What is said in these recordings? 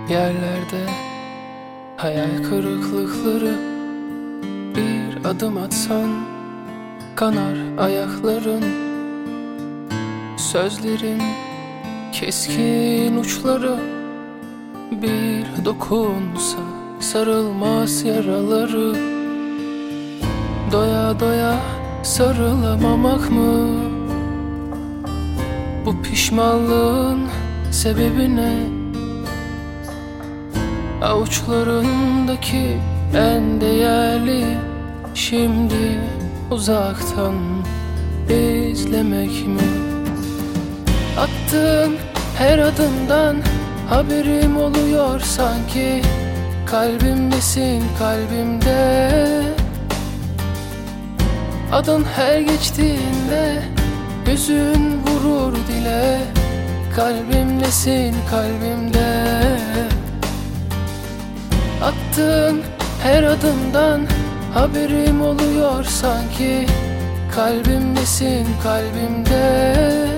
Yerlerde hayal kırıklıkları, bir adım atsan kanar ayakların. Sözlerin keskin uçları, bir dokunsa sarılmaz yaraları. Doya doya sarılamamak mı? Bu pişmanlığın sebebi ne? Avuçlarındaki en değerli şimdi uzaktan izlemek mi? Attığın her adımdan haberim oluyor sanki. Kalbimdesin, kalbimde. Adın her geçtiğinde hüzün vurur dile. Kalbimdesin, kalbimde. Attığın her adımdan haberim oluyor sanki. Kalbimdesin, kalbimde.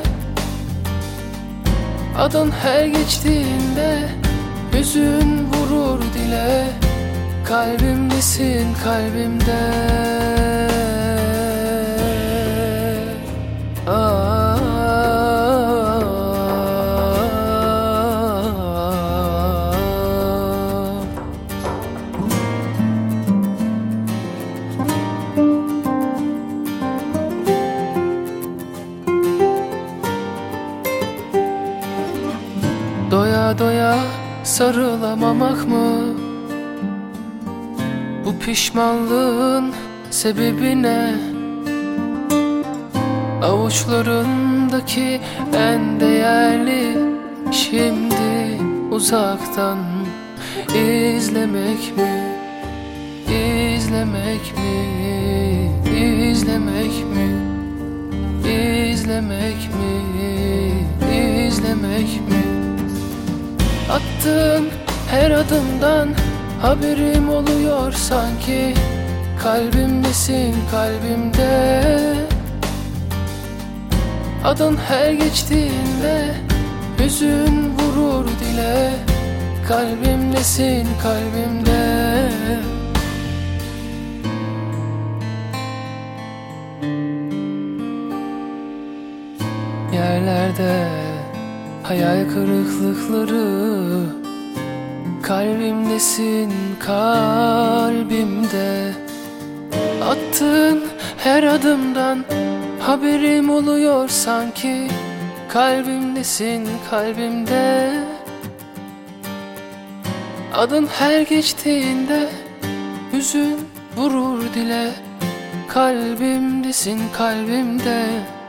Adın her geçtiğinde hüzün vurur dile. Kalbimdesin, kalbimde. Doya doya sarılamamak mı? Bu pişmanlığın sebebi ne? Avuçlarındaki en değerli şimdi uzaktan izlemek mi? İzlemek mi? İzlemek mi? İzlemek mi? İzlemek mi? Attığın her adımdan haberim oluyor sanki. Kalbimdesin, kalbimde. Adın her geçtiğinde hüzün vurur dile. Kalbimdesin, kalbimde. Yerlerde hayal kırıklıkları, kalbimdesin, kalbimde. Attığın her adımdan haberim oluyor sanki. Kalbimdesin, kalbimde. Adın her geçtiğinde hüzün vurur dile. Kalbimdesin, kalbimde.